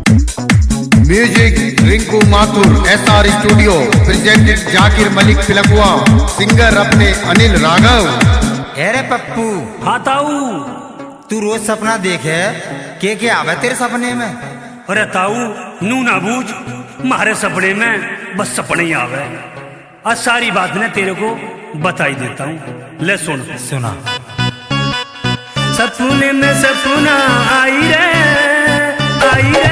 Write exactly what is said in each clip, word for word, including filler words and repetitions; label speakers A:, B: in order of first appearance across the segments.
A: Music Rinku Mathur, S R studio presented Zakir Malik Pilkhuwa, singer अपने अनिल राघव।
B: अरे पप्पू,
C: हाँ ताऊ,
B: तू रोज सपना देखे, के के आवे तेरे सपने में?
C: अरे ताऊ नू ना बूझ, मारे सपने में बस सपने ही आवे। आज सारी बात ने तेरे को बताई देता हूँ, ले सुन।
B: सुना।
C: सपने में सपना आई रे, आई रे,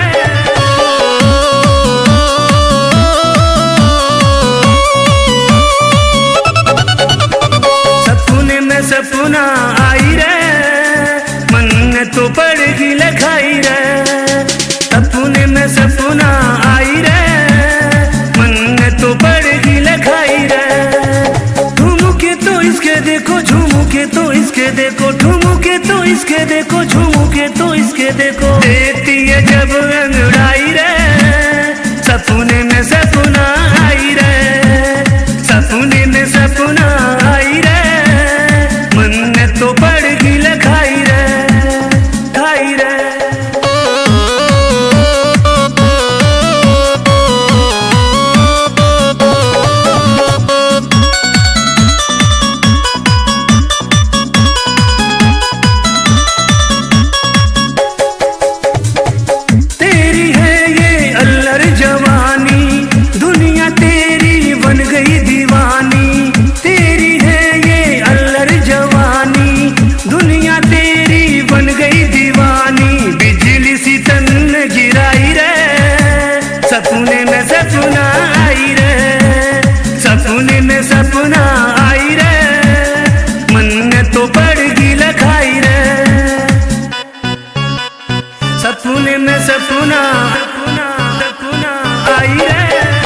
C: सपने में सपना आई रे, मन ने तो पड़ेगी लिखाई रे। सपने में सपना आई रे, मन ने तो पड़ेगी लिखाई रे। ठुमुके तो इसके देखो, झुमुके तो इसके देखो, ठुमुके तो इसके देखो, झुमुके तो इसके देखो। देती है जब अंगड़ाई रे, सपने में सपना आई रे, सपने में सपना आई रे, मन ने तो पड़ेगी लिखाई रे, खाई रे। तेरी है ये अल्लर जवानी, दुनिया तेरी बन गई दीवानी। तेरी है ये अल्लर जवानी, दुनिया तेरी बन गई दीवानी। बिजली सी तन गिराई रे, सपने में सपना आई रे, सपने में सपना आई रे, मन ने तो पड़गी लिखाई रे। सपने में सपना, सपना, सपना आई रे।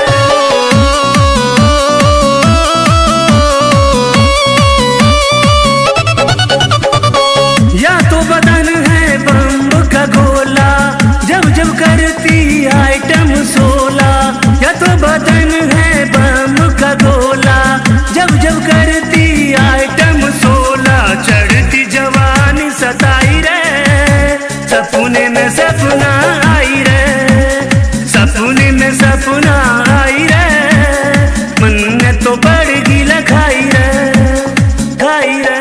C: या तो बदन है बम का गोला, जब जब करती आइटम सोला। या तो बदन है बम का गोला, जब जब करती आइटम सोला। चढ़ती जवानी सताई रे, सपने में सपना आई रे, सपने में सपना आई रे, मन ने तो पड़गी लिखाई रे, खाई रे।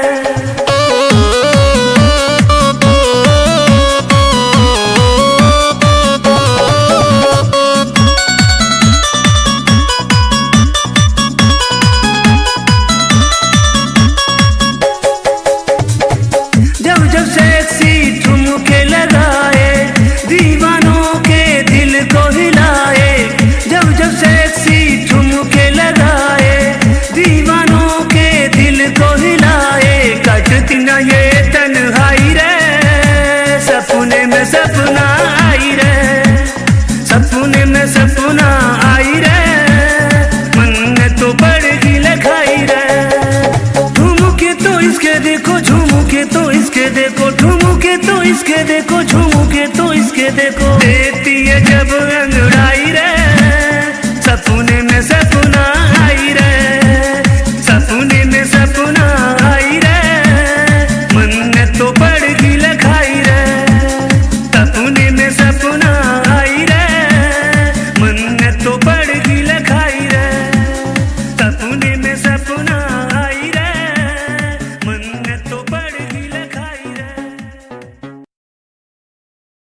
C: जब जब सेक्सी ठुमके लगाए, दीवानों के दिल को हिलाए। जब जब सेक्सी ठुमके लगाए, दीवानों के दिल को हिलाए। कटती न ये तन्हाई रे, सपने में सपना आई रे, सपने में सपना आई रे, मन ने तो पड़गी लिखाई रे। ठुमके तो इसके देखो, झुमुके तो इसके देखो, ठुमुके तो इसके देखो, झुमुके तो इसके देखो। देती है जब अंगड़ाई रे, सपने में सपना आई रे, सपने में सपना आई रे, मन ने तो पड़गी लिखाई रे, सपने में सपना